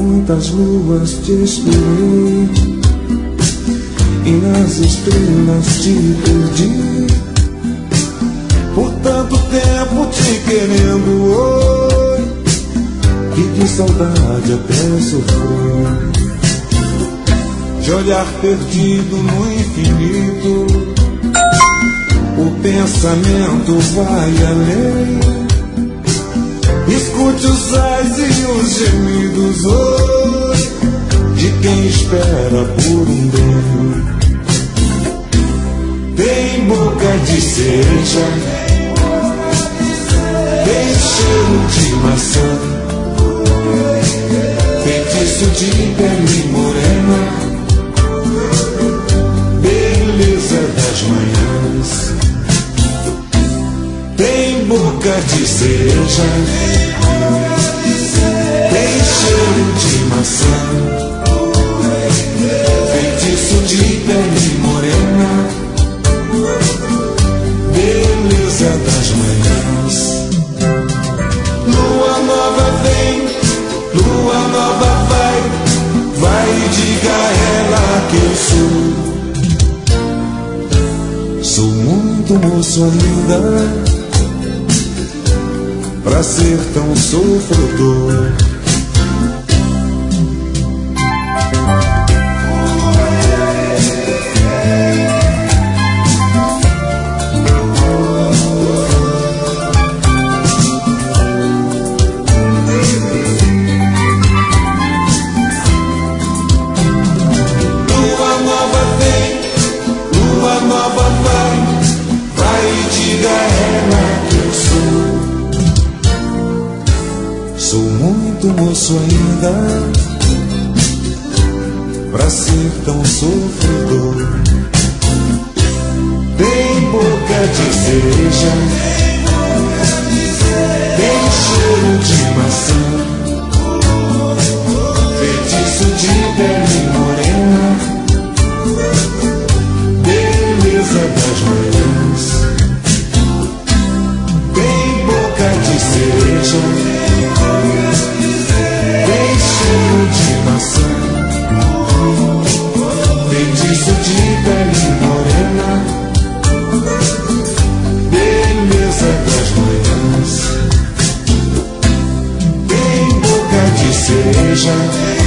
muitas luas te esperei e nas estrelas te perdi. Por tanto tempo te querendo, oi, que de saudade até sofri. De olhar perdido no infinito, o pensamento vai além. Escute os ais e os gemidos, oi, de quem espera por um bem. Tem boca de cereja, tem cheiro de maçã, feitiço de pele morena, beleza das manhãs. Tem boca de cereja, tem cheiro de maçã, feitiço de pele morena, beleza das manhãs. Lua nova vem, lua nova vai, vai e diga a ela que eu sou muito moço ainda pra ser tão sofredor. Lua nova vem, lua nova vai, vai e diga a ela que eu sou muito moço ainda pra ser tão sofredor. Tem boca de cereja, tem cheiro de maçã, feitiço de pele morena, beleza das manhãs. Tem boca de cereja, tem cheiro de maçã, feitiço de pele morena, beleza das manhãs. Tem boca de cereja,